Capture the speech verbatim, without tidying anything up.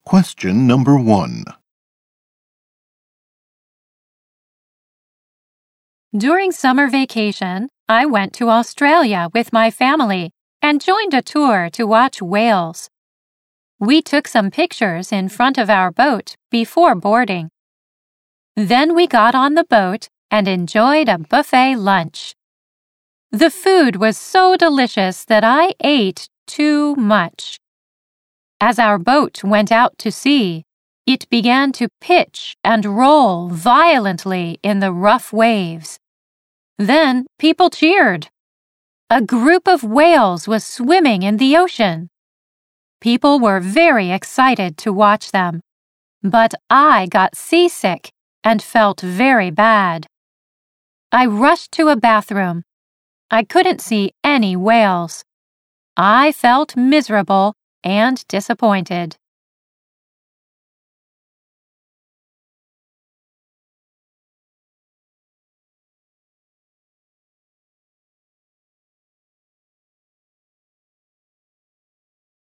Question number one. During summer vacation, I went to Australia with my family and joined a tour to watch whales. We took some pictures in front of our boat before boarding. Then we got on the boat and enjoyed a buffet lunch. The food was so delicious that I ate too much. As our boat went out to sea, it began to pitch and roll violently in the rough waves. Then people cheered. A group of whales was swimming in the ocean. People were very excited to watch them, but I got seasick and felt very bad. I rushed to a bathroom. I couldn't see any whales. I felt miserable and disappointed.